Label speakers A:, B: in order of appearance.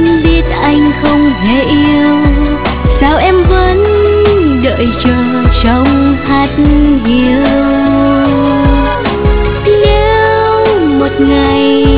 A: biết anh không hề yêu, sao em vẫn đợi chờ trong hát hiu. Nếu một ngày